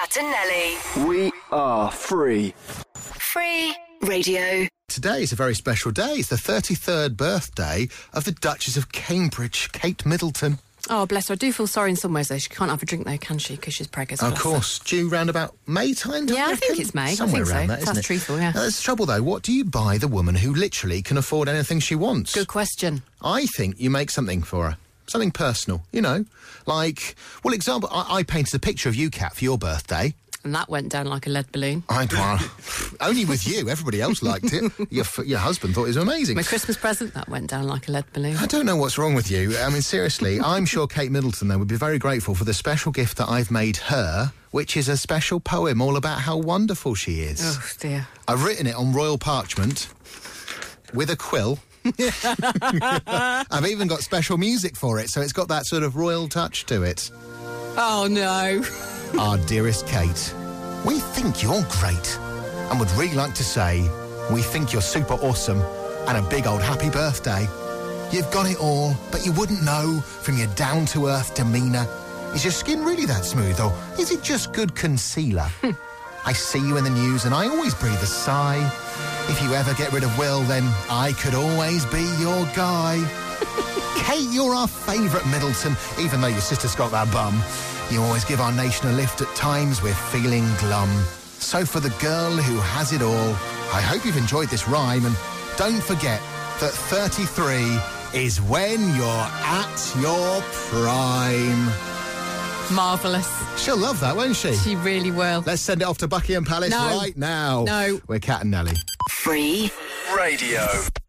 Cat and Nelly. We are free. Free radio. Today is a very special day. It's the 33rd birthday of the Duchess of Cambridge, Kate Middleton. Oh, bless her. I do feel sorry in some ways, though. She can't have a drink, though, can she? Because she's preggers. Of course. Due round about May time? Yeah, I think it's May. Somewhere I think around so. that, isn't That's it? truthful, yeah. That's the trouble, though. What do you buy the woman who literally can afford anything she wants? Good question. I think you make something for her. Something personal, you know. Like, well, example, I painted a picture of you, Kat, for your birthday. And that went down like a lead balloon. Only with you. Everybody else liked it. Your husband thought it was amazing. My Christmas present, that went down like a lead balloon. I don't know what's wrong with you. I mean, seriously, I'm sure Kate Middleton, though, would be very grateful for the special gift that I've made her, which is a special poem all about how wonderful she is. Oh, dear. I've written it on royal parchment with a quill. I've even got special music for it, so it's got that sort of royal touch to it. Oh, no. Our dearest Kate, we think you're great and would really like to say we think you're super awesome and a big old happy birthday. You've got it all, but you wouldn't know from your down-to-earth demeanour. Is your skin really that smooth, or is it just good concealer? I see you in the news and I always breathe a sigh. If you ever get rid of Will, then I could always be your guy. Kate, you're our favourite Middleton, even though your sister's got that bum. You always give our nation a lift at times we're feeling glum. So for the girl who has it all, I hope you've enjoyed this rhyme, and don't forget that 33 is when you're at your prime. Marvellous. She'll love that, won't she? She really will. Let's send it off to Buckingham Palace No. right now. No. We're Cat and Nelly. Free Radio.